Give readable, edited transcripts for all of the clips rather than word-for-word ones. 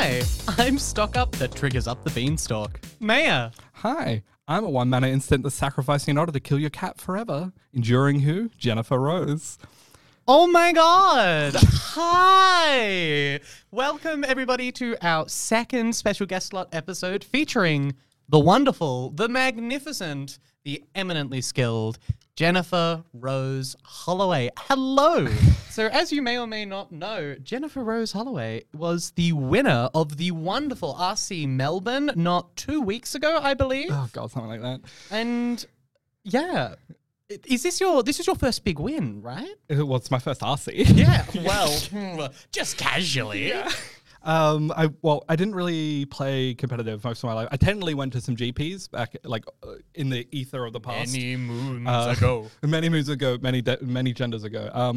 Hi, I'm Stock Up that triggers up the beanstalk. Maya. Hi, I'm a one-mana instant that's sacrificing in order to kill your cat forever. Enduring who? Jennifer Rose. Oh my god! Hi! Welcome everybody to our second special guest slot episode featuring the wonderful, the magnificent, the eminently skilled Jennifer Rose Holloway. Hello! So as you may or may not know, Jennifer Rose Holloway was the winner of the wonderful RC Melbourne not 2 weeks ago, I believe. Oh god, something like that. And yeah, this is your first big win, right? Well, it's my first RC. Yeah. Well, just casually. Yeah. I didn't really play competitive most of my life. I technically went to some GPs back, in the ether of the past. Many moons ago. Many moons ago, many genders ago.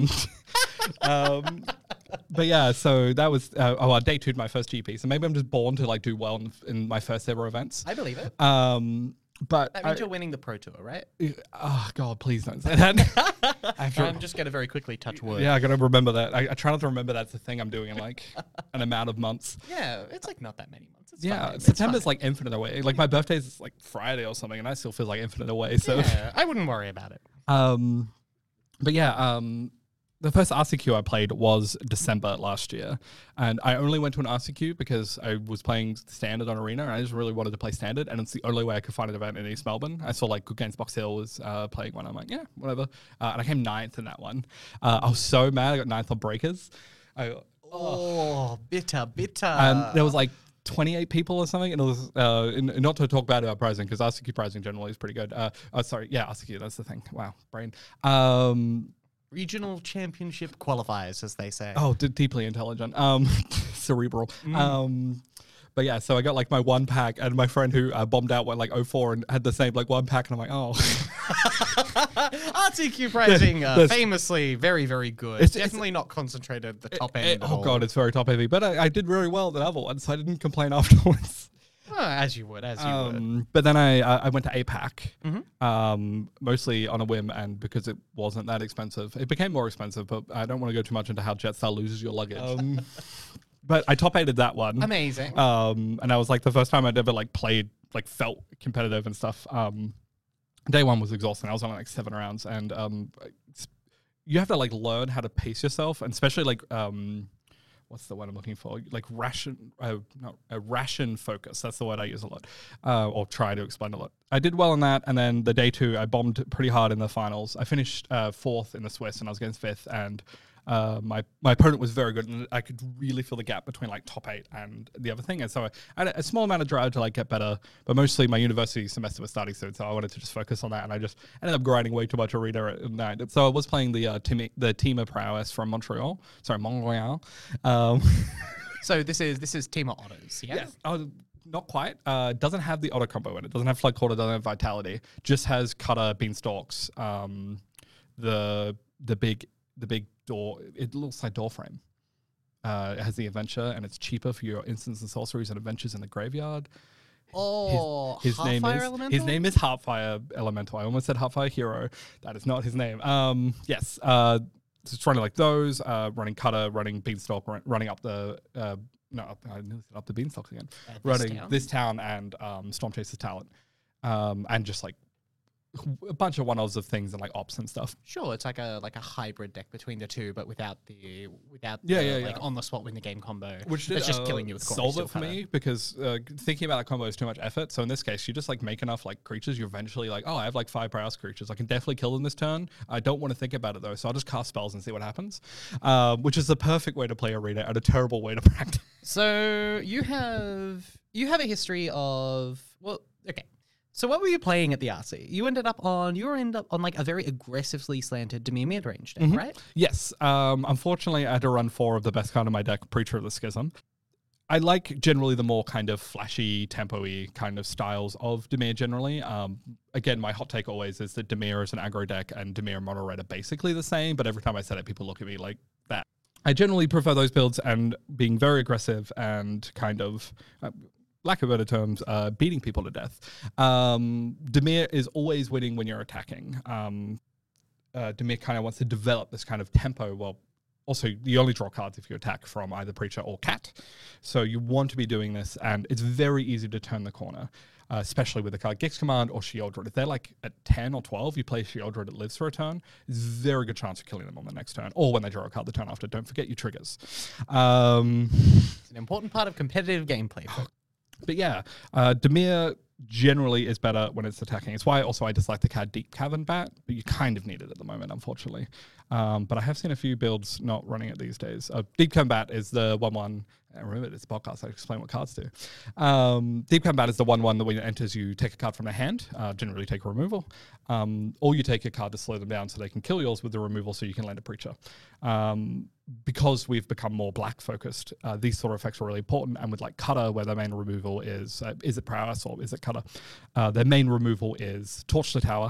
But yeah, so that was I day two'd my first GP. So maybe I'm just born to do well in my first ever events. I believe it. But That means you're winning the Pro Tour, right? Oh god, please don't say that. I'm just going to very quickly touch wood. Yeah, I gotta remember that. I try not to remember that's the thing I'm doing in an amount of months. Yeah, it's not that many months. It's Yeah, fine. September's infinite away. My birthday's Friday or something, and I still feel infinite away. So yeah, I wouldn't worry about it. But yeah, the first RCQ I played was December last year, and I only went to an RCQ because I was playing Standard on Arena, and I just really wanted to play Standard, and it's the only way I could find an event in East Melbourne. I saw Good Games Box Hill was playing one. I'm like, yeah, whatever. And I came 9th in that one. I was so mad. I got 9th on Breakers. Bitter. And there was 28 people or something, and it was not to talk bad about pricing because RCQ pricing generally is pretty good. RCQ, that's the thing. Wow, brain. Regional Championship qualifiers, as they say. Oh, deeply intelligent. Cerebral. But yeah, so I got my one pack, and my friend who bombed out went 04 and had the same one pack, and I'm like, oh. RCQ pricing, famously very, very good. It's definitely not concentrated at the top end. Oh god, it's very top heavy. But I did really well at the other one, so I didn't complain afterwards. Oh, as you would. But then I went to APAC, mostly on a whim, and because it wasn't that expensive. It became more expensive, but I don't want to go too much into how Jetstar loses your luggage. But I top 8'd that one. Amazing. And that was the first time I'd ever played, felt competitive and stuff. Day one was exhausting. I was on 7 rounds, and you have to learn how to pace yourself, and especially what's the word I'm looking for? Ration focus. That's the word I use a lot, or try to explain a lot. I did well in that, and then the day 2, I bombed pretty hard in the finals. I finished 4th in the Swiss, and I was against 5th, and my opponent was very good, and I could really feel the gap between top 8 and the other thing. And so I had a small amount of drive to get better, but mostly my university semester was starting soon, so I wanted to just focus on that, and I just ended up grinding way too much arena at night. So I was playing the team of prowess from Montreal. So this is Team of Otters, yeah? Yes. Not quite. Doesn't have the auto combo in it. Doesn't have Flood Quarter, doesn't have Vitality. Just has Cutter, Beanstalks, the big door. It looks like door frame. It has the adventure, and it's cheaper for your instants and sorceries and adventures in the graveyard. Oh, his name is Elemental? His name is Heartfire Elemental. I almost said Heartfire Hero. That is not his name. Yes. Just running those, running Cutter, running Beanstalk, running up the I nearly said up the Beanstalk again. Running this town and Storm Chaser's Talent, and just a bunch of one-offs of things and ops and stuff. Sure, it's like a hybrid deck between the two, but without the on the spot win the game combo. Which it's just killing you with solve it for me because thinking about that combo is too much effort. So in this case, you just make enough creatures. You eventually I have 5 prowess creatures. I can definitely kill them this turn. I don't want to think about it though, so I'll just cast spells and see what happens. Which is the perfect way to play arena and a terrible way to practice. So you have a history of okay. So what were you playing at the RC? You ended up on a very aggressively slanted Dimir mid-range deck, right? Yes. Unfortunately, I had to run 4 of the best card of my deck, Preacher of the Schism. I like generally the more kind of flashy, tempo-y kind of styles of Dimir generally. Again, my hot take always is that Dimir is an aggro deck and Dimir and Mono Red are basically the same, but every time I say it, people look at me like that. I generally prefer those builds and being very aggressive and kind of... lack of better terms, beating people to death. Dimir is always winning when you're attacking. Dimir kind of wants to develop this kind of tempo. Well, also, you only draw cards if you attack from either Preacher or Cat. So you want to be doing this, and it's very easy to turn the corner, especially with the card Gix Command or Sheoldred. If they're like at 10 or 12, you play Sheoldred that lives for a turn, there's a very good chance of killing them on the next turn, or when they draw a card the turn after. Don't forget your triggers. It's an important part of competitive gameplay. But yeah, Dimir generally is better when it's attacking. It's why also I dislike the card Deep Cavern Bat, but you kind of need it at the moment, unfortunately. But I have seen a few builds not running it these days. Deep Cavern Bat is the 1/1. I remember this podcast, I explain what cards do. Deep Cavern Bat is the 1/1 that when it enters, you take a card from their hand, generally take a removal, or you take a card to slow them down so they can kill yours with the removal so you can land a Preacher. Because we've become more black focused, these sort of effects are really important. And with like Cutter, where their main removal is it Prowess or is it Cutter? Their main removal is Torch the Tower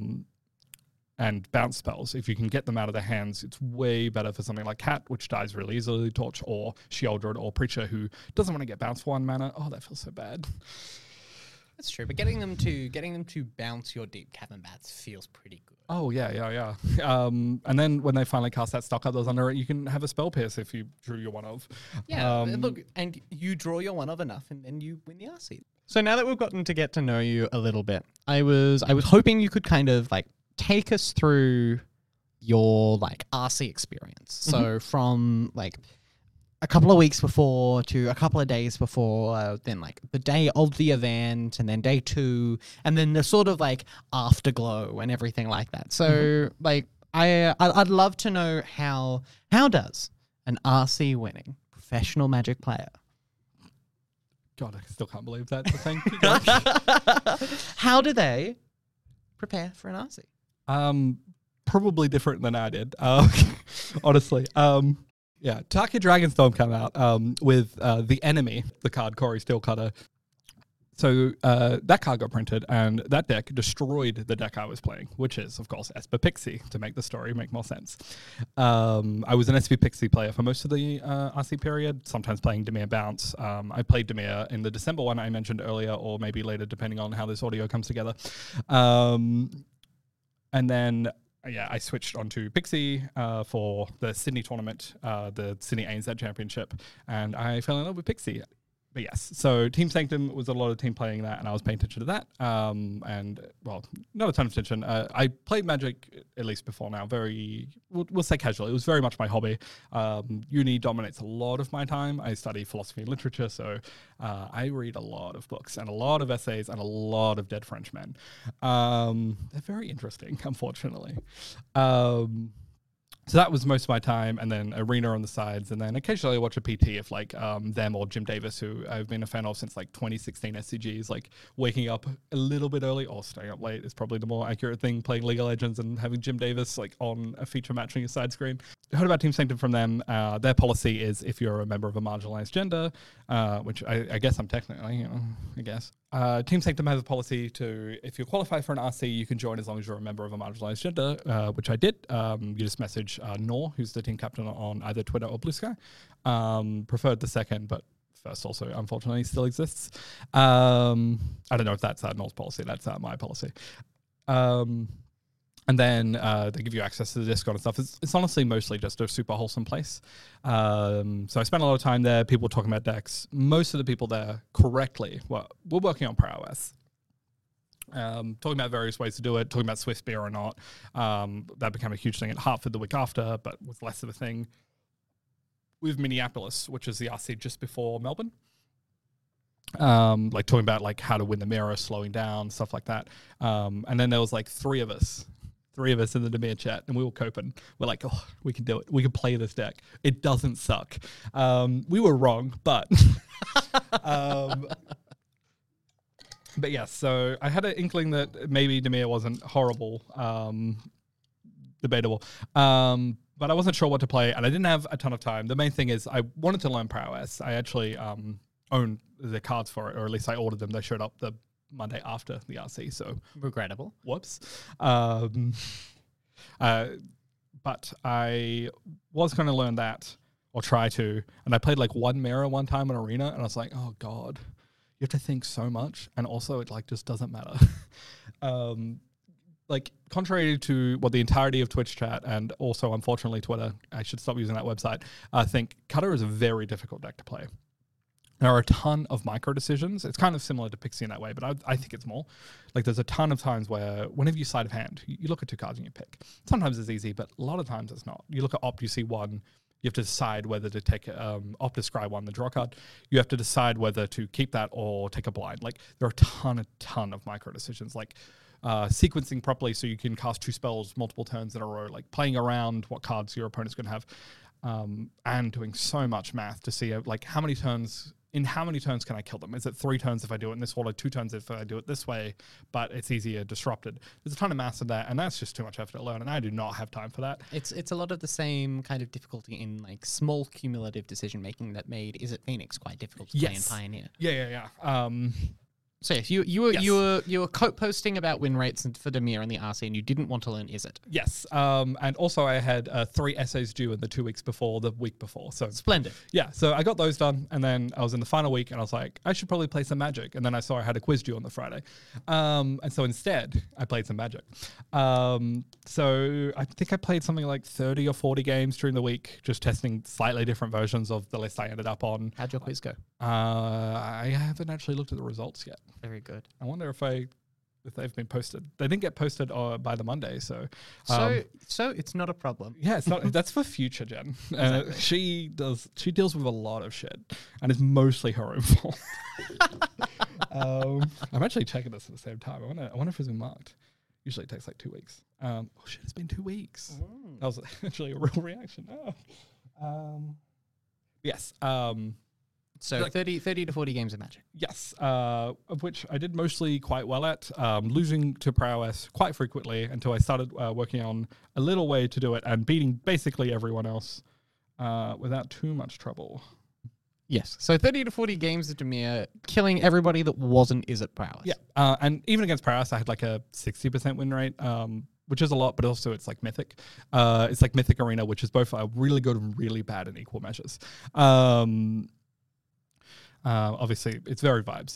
and bounce spells. If you can get them out of their hands, it's way better for something like Cat, which dies really easily, Torch, or Sheoldred or Preacher, who doesn't want to get bounced for 1 mana. Oh, that feels so bad. That's true, but getting them to bounce your Deep Cavern Bats feels pretty good. Oh, yeah. And then when they finally cast that stock up that was under it, you can have a Spell Pierce if you drew your one of. Yeah, look, and you draw your one of enough, and then you win the RC. So now that we've gotten to get to know you a little bit, I was hoping you could kind of like take us through your like RC experience. So from like a couple of weeks before to a couple of days before, then like the day of the event, and then day 2, and then the sort of like afterglow and everything like that. So like I'd love to know how does an RC winning professional Magic player, God, I still can't believe that. Thank you, Josh. how do they prepare for an RC? Probably different than I did, honestly. Yeah, Taki Dragonstorm came out with The Enemy, the card Corey Steelcutter. So that card got printed, and that deck destroyed the deck I was playing, which is, of course, Esper Pixie, to make the story make more sense. I was an SP Pixie player for most of the RC period, sometimes playing Dimir Bounce. I played Dimir in the December one I mentioned earlier, or maybe later, depending on how this audio comes together. And then, yeah, I switched onto Pixie for the Sydney tournament, the Sydney ANZ Championship, and I fell in love with Pixie. But yes, so Team Sanctum was a lot of team playing that, and I was paying attention to that. And, well, not a ton of attention. I played Magic, at least before now, we'll say casually. It was very much my hobby. Uni dominates a lot of my time. I study philosophy and literature, so I read a lot of books and a lot of essays and a lot of dead French men. They're very interesting, unfortunately. So that was most of my time, and then Arena on the sides, and then occasionally I watch a PT if like them or Jim Davis, who I've been a fan of since like 2016 SCGs, like waking up a little bit early or staying up late is probably the more accurate thing, playing League of Legends and having Jim Davis like on a feature matching a side screen. I heard about Team Sanctum from them. Their policy is if you're a member of a marginalized gender, which I guess I'm technically, I guess. Team Sanctum has a policy to, if you qualify for an RC, you can join as long as you're a member of a marginalized gender, which I did. You just message Nor, who's the team captain on either Twitter or Blue Sky. Preferred the second, but first also, unfortunately, still exists. I don't know if that's Nor's policy. That's my policy. And then they give you access to the Discord and stuff. It's honestly mostly just a super wholesome place. So I spent a lot of time there, people talking about decks. Most of the people there correctly were working on prowess. Talking about various ways to do it, talking about Swift Beer or not. That became a huge thing at Hartford the week after, but was less of a thing with Minneapolis, which is the RC just before Melbourne. Like talking about like how to win the mirror, slowing down, stuff like that. And then there was like three of us in the Dimir chat, and we were coping. We're like, oh, we can do it. We can play this deck. It doesn't suck. We were wrong, but but yeah, so I had an inkling that maybe Dimir wasn't horrible, debatable. But I wasn't sure what to play, and I didn't have a ton of time. The main thing is I wanted to learn prowess. I actually own the cards for it, or at least I ordered them. They showed up the Monday after the RC, so regrettable. Whoops. But I was going to learn that, or try to, and I played like one mirror one time in Arena, and I was like, oh god, you have to think so much, and also it like just doesn't matter. like contrary to what the entirety of Twitch chat and also unfortunately Twitter, I should stop using that website, I think Cutter is a very difficult deck to play. There are a ton of micro decisions. It's kind of similar to Pixie in that way, but I think it's more. Like there's a ton of times where whenever you sleight of hand, you look at 2 cards and you pick. Sometimes it's easy, but a lot of times it's not. You look at Opt, you see 1, you have to decide whether to take Opt to scry 1, the draw card. You have to decide whether to keep that or take a blind. Like there are a ton of micro decisions. Like sequencing properly so you can cast 2 spells multiple turns in a row, like playing around what cards your opponent's going to have, and doing so much math to see like how many turns can I kill them? Is it 3 turns if I do it in this order, 2 turns if I do it this way, but it's easier disrupted? There's a ton of maths in that, and that's just too much effort to learn, and I do not have time for that. It's a lot of the same kind of difficulty in like small cumulative decision making that made Izzet Phoenix quite difficult to play in Pioneer. Yeah. So yes, you were posting about win rates for Dimir and the RC, and you didn't want to learn Izzet. Yes, and also I had 3 essays due in the 2 weeks before the week before. So splendid. Yeah, so I got those done, and then I was in the final week, and I was like, I should probably play some Magic. And then I saw I had a quiz due on the Friday, and so instead I played some Magic. So I think I played something like 30 or 40 games during the week, just testing slightly different versions of the list I ended up on. How'd your quiz go? I haven't actually looked at the results yet. Very good. I wonder if they've been posted. They didn't get posted by the Monday, so it's not a problem. Yeah, it's not. That's for future Jen. Exactly. She deals with a lot of shit, and it's mostly her own fault. I'm actually checking this at the same time. I wonder if it's been marked. Usually it takes like 2 weeks. Oh shit, it's been 2 weeks. That was actually a real reaction. Yes. So like 30 to 40 games of Magic. Yes, of which I did mostly quite well at, losing to prowess quite frequently until I started working on a little way to do it and beating basically everyone else without too much trouble. Yes, so 30 to 40 games of Dimir, killing everybody that wasn't Izzet prowess. Yeah, and even against prowess, I had like a 60% win rate, which is a lot, but also it's like Mythic. It's like Mythic Arena, which is both really good and really bad in equal measures. Obviously, it's very vibes.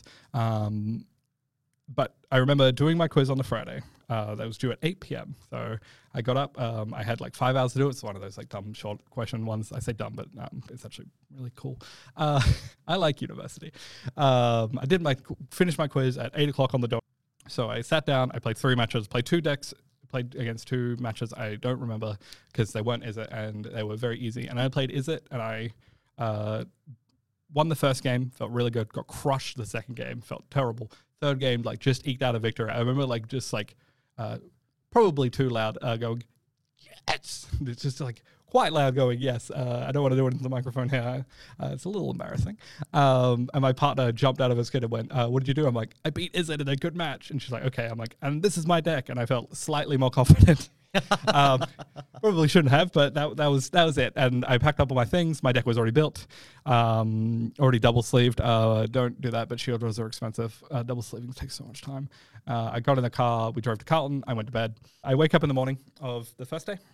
But I remember doing my quiz on the Friday. That was due at 8 p.m. So I got up. I had like 5 hours to do it. It's one of those like dumb short question ones. I say dumb, but it's actually really cool. I like university. I finished my quiz at 8 o'clock on the dot. So I sat down. I played 3 matches. Played 2 decks. Played against 2 matches I don't remember because they weren't Izzet and they were very easy. And I played Izzet and I won the first game, felt really good. Got crushed the second game, felt terrible. Third game, like just eked out a victory. I remember like just like probably too loud going, yes. It's just like quite loud going, yes. I don't want to do it into the microphone here. It's a little embarrassing. And my partner jumped out of her skin and went, what did you do? I'm like, I beat Izzet in a good match. And she's like, okay. I'm like, and this is my deck. And I felt slightly more confident. Probably shouldn't have, but that was it. And I packed up all my things. My deck was already built, already double sleeved. Don't do that, but shield rolls are expensive. Double sleeving takes so much time. I got in the car. We drove to Carlton. I went to bed. I wake up in the morning of the first day.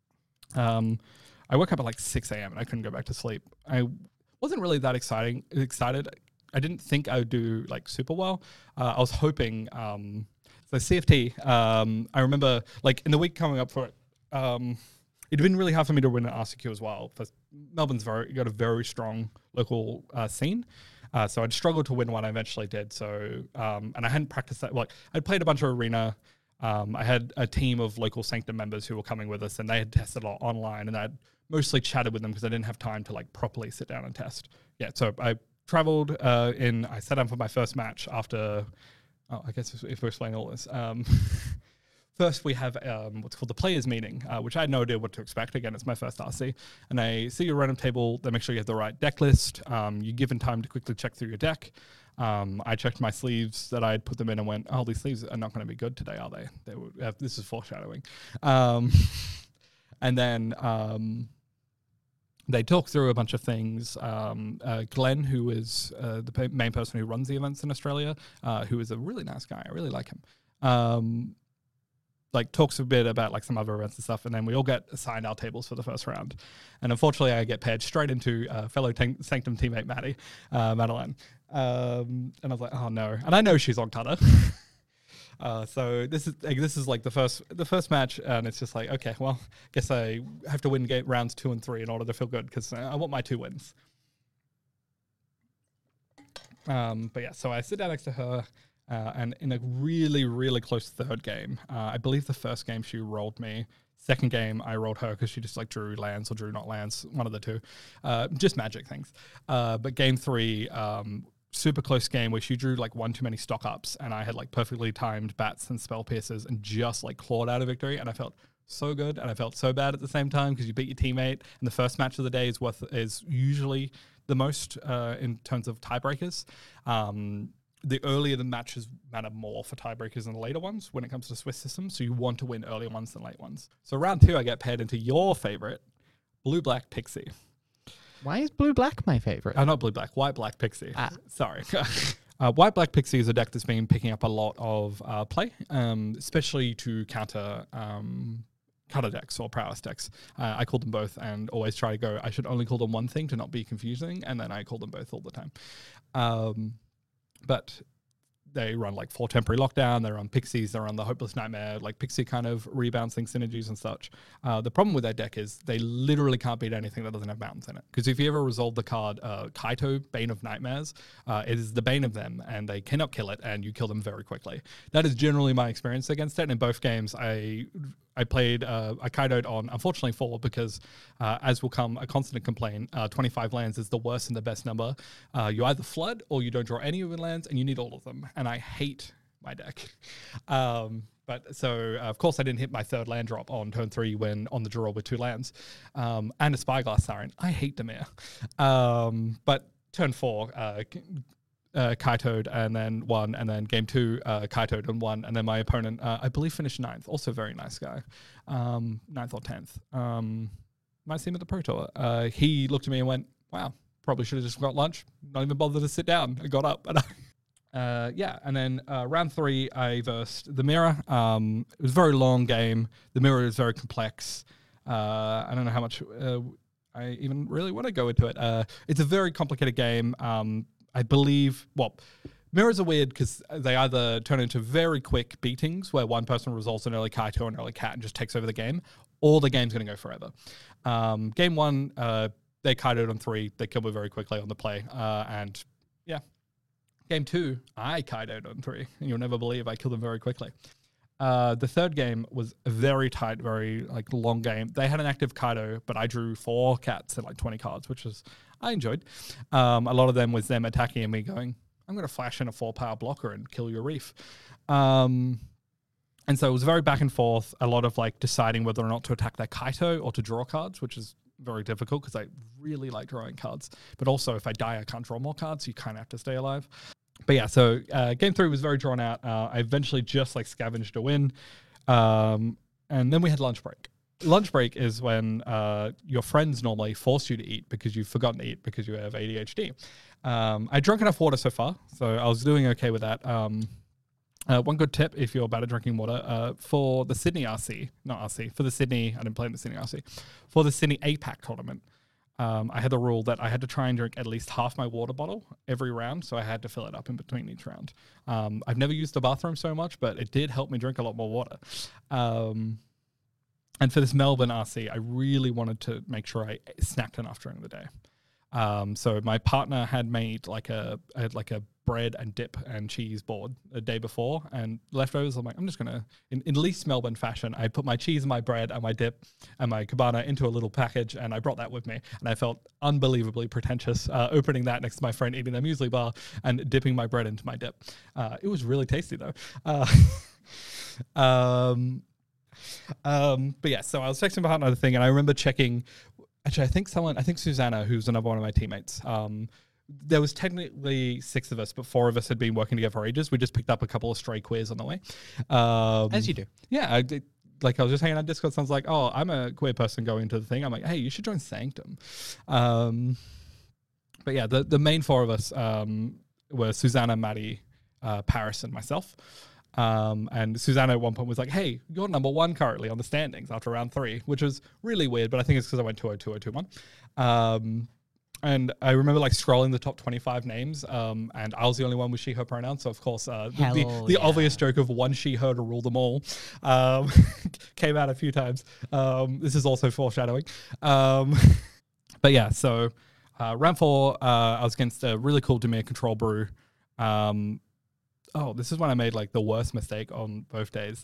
I woke up at like 6 a.m. and I couldn't go back to sleep. I wasn't really that excited. I didn't think I would do like super well. I was hoping. So CFT, I remember like in the week coming up for it, it'd been really hard for me to win an RCQ as well. Melbourne's got a very strong local scene. So I'd struggled to win one. I eventually did. So, and I hadn't practiced that. Like I'd played a bunch of arena. I had a team of local Sanctum members who were coming with us and they had tested a lot online and I'd mostly chatted with them because I didn't have time to like properly sit down and test. Yeah. So I traveled I sat down for my first match after... Oh, I guess if we're explaining all this. First, we have what's called the players meeting, which I had no idea what to expect. Again, it's my first RC. And I see your random table. They make sure you have the right deck list. You're given time to quickly check through your deck. I checked my sleeves that I had put them in and went, oh, these sleeves are not going to be good today, are they? This is foreshadowing. And then... they talk through a bunch of things. Glenn, who is the main person who runs the events in Australia, who is a really nice guy. I really like him. Like talks a bit about like some other events and stuff, and then we all get assigned our tables for the first round. And unfortunately, I get paired straight into fellow Sanctum teammate Madeline. And I was like, oh no. And I know she's on Cutter. So this is like the first match, and it's just like, okay, well, guess I have to win rounds 2 and 3 in order to feel good because I want my 2 wins. But yeah, so I sit down next to her, and in a really, really close third game, I believe the first game she rolled me. Second game, I rolled her because she just like drew lands or drew not lands, one of the two, just magic things. But game 3, super close game where she drew like one too many stock ups, and I had like perfectly timed bats and spell pierces and just like clawed out a victory, and I felt so good and I felt so bad at the same time because you beat your teammate, and the first match of the day is usually the most in terms of tiebreakers. The earlier the matches matter more for tiebreakers than the later ones when it comes to Swiss systems. So you want to win early ones than late ones. So round 2, I get paired into your favorite, Blue-Black Pixie. Why is Blue-Black my favorite? Not Blue-Black, White-Black Pixie. Sorry. White-Black Pixie is a deck that's been picking up a lot of play, especially to counter cutter decks or prowess decks. I call them both and always try to go, I should only call them one thing to not be confusing, and then I call them both all the time. But they run like 4 temporary lockdown, they run pixies, they run the hopeless nightmare, like pixie kind of rebouncing synergies and such. The problem with that deck is they literally can't beat anything that doesn't have mountains in it. Because if you ever resolve the card Kaito, Bane of Nightmares, it is the bane of them, and they cannot kill it, and you kill them very quickly. That is generally my experience against it. And in both games, I played a Kaito'd on, unfortunately, 4 because, as will come a constant complaint, 25 lands is the worst and the best number. You either flood or you don't draw any of your lands, and you need all of them. And I hate my deck. But so, of course, I didn't hit my 3rd land drop on turn 3 when on the draw with 2 lands. And a Spyglass Siren. I hate Dimir. But turn 4, Kaito'd and then won, and then game 2 Kaito'd and won, and then my opponent I believe finished 9th, also very nice guy, 9th or 10th. Might see him at the Pro Tour. He looked at me and went, wow, probably should have just got lunch, not even bothered to sit down. I got up and and then round 3 I versed the Mirror. It was a very long game. The Mirror is very complex. I don't know how much I even really want to go into it. It's a very complicated game. I believe, mirrors are weird because they either turn into very quick beatings where one person resolves an early Kaito or an early Cat and just takes over the game, or the game's going to go forever. Game 1, they Kaito'd on 3, they killed me very quickly on the play, and yeah. Game 2, I Kaito'd on 3, and you'll never believe I killed them very quickly. The 3rd game was a very tight, very like long game. They had an active Kaito, but I drew 4 cats and like 20 cards, which was I enjoyed. A lot of them was them attacking and me going, I'm going to flash in a 4-power blocker and kill your reef. And so it was very back and forth, a lot of like deciding whether or not to attack their Kaito or to draw cards, which is very difficult because I really like drawing cards. But also if I die, I can't draw more cards, so you kind of have to stay alive. But yeah, so game 3 was very drawn out. I eventually just like scavenged a win. And then we had lunch break. Lunch break is when your friends normally force you to eat because you've forgotten to eat because you have ADHD. I drank enough water so far, so I was doing okay with that. One good tip if you're bad at drinking water, for the Sydney RC, not RC, for the Sydney, I didn't play in the Sydney RC, for the Sydney APAC tournament, I had the rule that I had to try and drink at least half my water bottle every round, so I had to fill it up in between each round. I've never used the bathroom so much, but it did help me drink a lot more water. And for this Melbourne RC, I really wanted to make sure I snacked enough during the day. So my partner had made like a bread and dip and cheese board a day before, and leftovers. I'm like, I'm just gonna, in least Melbourne fashion, I put my cheese and my bread and my dip and my cabana into a little package, and I brought that with me. And I felt unbelievably pretentious opening that next to my friend eating their muesli bar and dipping my bread into my dip. It was really tasty though. But yeah, so I was texting my partner the thing, and I remember checking. Actually, I think Susanna, who's another one of my teammates. There was technically 6 of us, but 4 of us had been working together for ages. We just picked up a couple of stray queers on the way. As you do. Yeah, I was just hanging on Discord. Sounds like, oh, I'm a queer person going to the thing. I'm like, hey, you should join Sanctum. But yeah, the main 4 of us were Susanna, Maddie, Paris, and myself. And Susanna at one point was like, hey, you're number 1 currently on the standings after round 3, which was really weird, but I think it's because I went 2-0, 2-0, 2-1. And I remember like scrolling the top 25 names, and I was the only one with she, her pronouns. So of course, the obvious joke of one she, her to rule them all came out a few times. This is also foreshadowing. But yeah, so round 4, I was against a really cool Dimir control brew. This is when I made like the worst mistake on both days.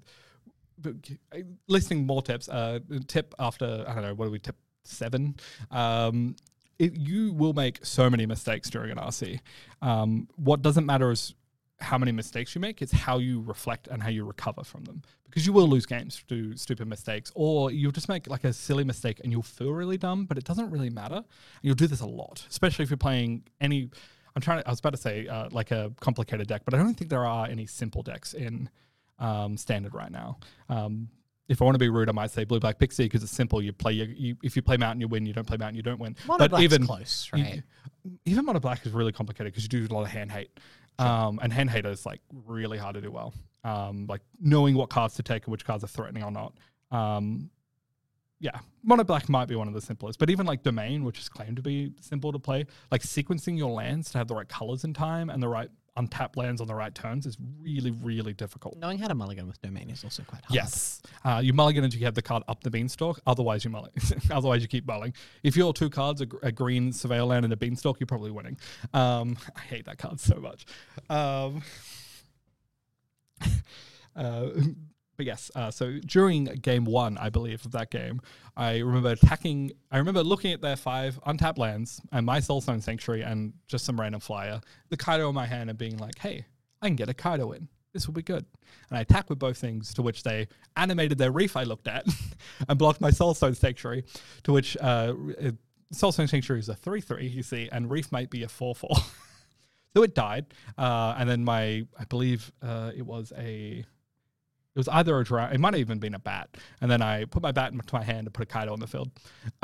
Listing more tips. Tip after, I don't know, what do we tip? 7. You will make so many mistakes during an RC. What doesn't matter is how many mistakes you make, it's how you reflect and how you recover from them. Because you will lose games to stupid mistakes, or you'll just make like a silly mistake and you'll feel really dumb, but it doesn't really matter. And you'll do this a lot, especially if you're playing any... I was about to say like a complicated deck, but I don't think there are any simple decks in Standard right now. If I want to be rude, I might say Blue Black Pixie because it's simple. You play if you play Mountain, you win. You don't play Mountain, you don't win. Mono Black's close, right? Even Mono Black is really complicated because you do a lot of hand hate, and hand hate is like really hard to do well. Like knowing what cards to take and which cards are threatening or not. Mono Black might be one of the simplest, but even like Domain, which is claimed to be simple to play, like sequencing your lands to have the right colors in time and the right untapped lands on the right turns is really, really difficult. Knowing how to mulligan with Domain is also quite hard. Yes. You mulligan until you have the card up the beanstalk. Otherwise, you mulligan. Otherwise, you keep mulling. If your 2 cards are a green surveyor land and a beanstalk, you're probably winning. I hate that card so much. But yes, so during game 1, I believe, of that game, I remember looking at their 5 untapped lands and my Soulstone Sanctuary and just some random flyer, the Kaido in my hand, and being like, hey, I can get a Kaido in. This will be good. And I attacked with both things, to which they animated their Reef I looked at and blocked my Soulstone Sanctuary, to which Soulstone Sanctuary is a 3/3, you see, and Reef might be a 4/4. So it died. And then I believe it was either a draw, it might have even been a bat. And then I put my bat into my hand and put a Kaido on the field.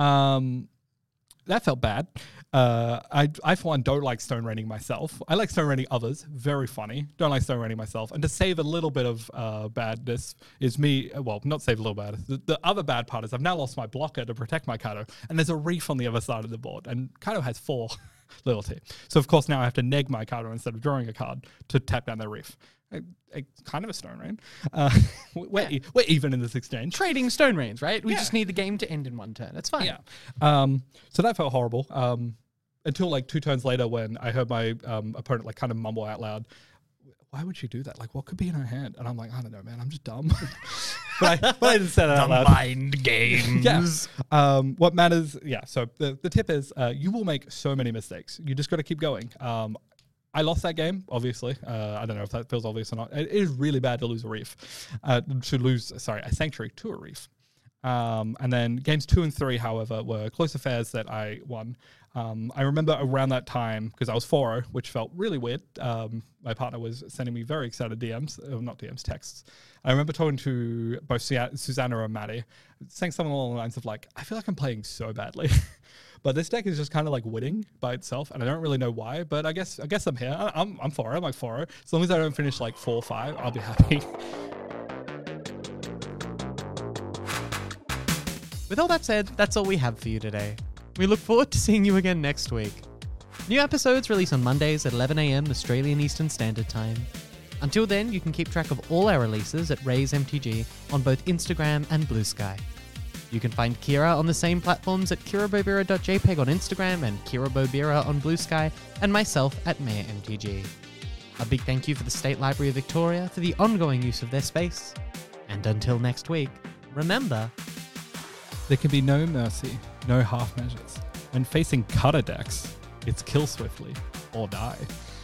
That felt bad. I for one, don't like Stone Raining myself. I like Stone Raining others. Very funny. Don't like Stone Raining myself. And to save a little bit of badness is me, well, not save a little bad. The other bad part is I've now lost my blocker to protect my Kaido. And there's a Reef on the other side of the board. And Kaido has 4 loyalty. So, of course, now I have to neg my Kaido instead of drawing a card to tap down their Reef. Kind of a Stone Rain. We're even in this exchange. Trading Stone Rains, right? We just need the game to end in 1 turn. It's fine. Yeah. So that felt horrible. Until like 2 turns later when I heard my opponent like kind of mumble out loud, why would she do that? Like, what could be in her hand? And I'm like, I don't know, man. I'm just dumb. but I didn't say that out loud. Mind games. What matters, so the tip is you will make so many mistakes. You just got to keep going. I lost that game, obviously. I don't know if that feels obvious or not. It is really bad to lose a Reef. A Sanctuary to a Reef. And then games 2 and 3, however, were close affairs that I won. I remember around that time, because I was 4-0, which felt really weird. My partner was sending me very excited texts. I remember talking to both Susanna and Maddie, saying something along the lines of like, I feel like I'm playing so badly. But this deck is just kind of like winning by itself, and I don't really know why, but I guess I'm here. I'm 4-0, I'm like 4-0. As long as I don't finish like 4-5, I'll be happy. With all that said, that's all we have for you today. We look forward to seeing you again next week. New episodes release on Mondays at 11 a.m. Australian Eastern Standard Time. Until then, you can keep track of all our releases at Raise MTG on both Instagram and Blue Sky. You can find Kira on the same platforms at kirabobira.jpg on Instagram and kirabobira on Blue Sky, and myself at MayorMTG. A big thank you for the State Library of Victoria for the ongoing use of their space. And until next week, remember... There can be no mercy, no half measures. When facing cutter decks, it's kill swiftly or die.